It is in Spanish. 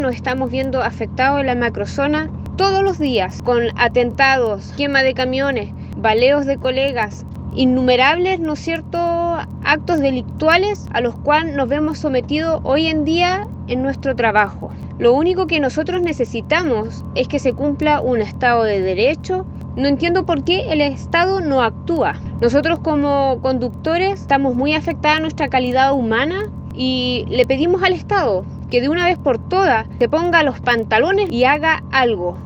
Nos estamos viendo afectados en la macrozona todos los días con atentados, quema de camiones, baleos de colegas, innumerables, ¿no es cierto?, actos delictuales a los cuales nos vemos sometidos hoy en día en nuestro trabajo. Lo único que nosotros necesitamos es que se cumpla un Estado de Derecho. No entiendo por qué el Estado no actúa. Nosotros como conductores estamos muy afectados a nuestra calidad humana y le pedimos al Estado que de una vez por todas se ponga los pantalones y haga algo.